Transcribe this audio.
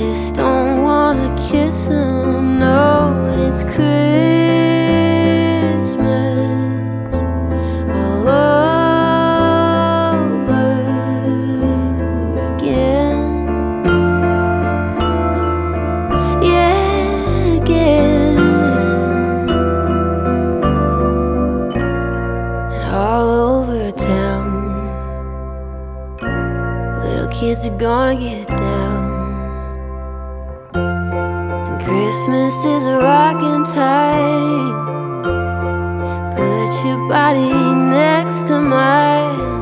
just don't wanna kiss him, no. And it's Christmas all over again. Yeah, again. And all over town, little kids are gonna get down. And Christmas is a rockin' time. Put your body next to mine.